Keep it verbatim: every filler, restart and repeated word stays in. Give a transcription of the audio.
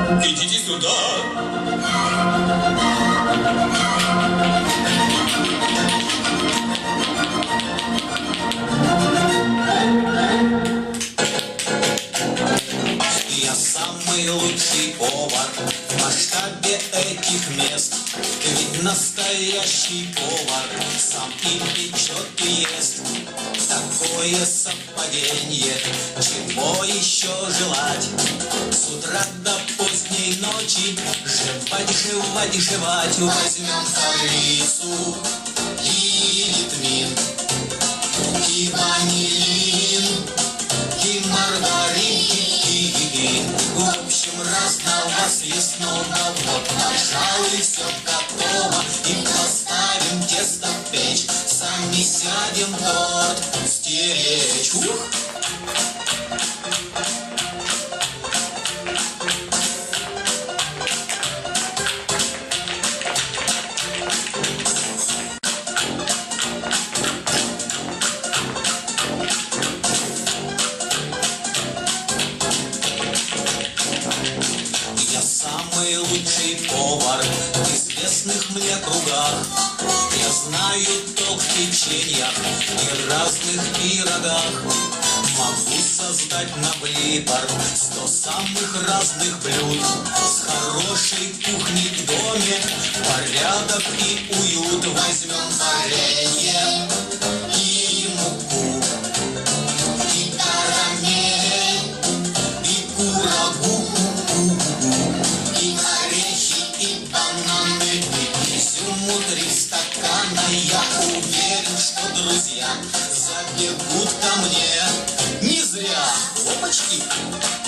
Идите сюда. Я самый лучший повар в масштабе этих мест. Ведь настоящий повар сам и печет и ест. Такое совпадение, чего еще желать? С утра до поздней ночи жевать, жевать, жевать. Возьмем Харису и витамин, и ванилин, и маргарин, и гигин. В общем, разного съестного. Вот, пожалуй, все готово. И поставим тесто в печь. Сами сядем торт стеречь. Ух! Я самый лучший повар в известных мне кругах. Я знаю толк в печеньях и разных пирогах. Могу создать на выбор сто самых разных блюд. С хорошей кухней в доме порядок и уют. Возьмем варенье и муку, и карамель, и курагу, и орехи, и бананы, и изюму три стакана. Я уверен, что друзья забегут ко мне не зря. Опачки!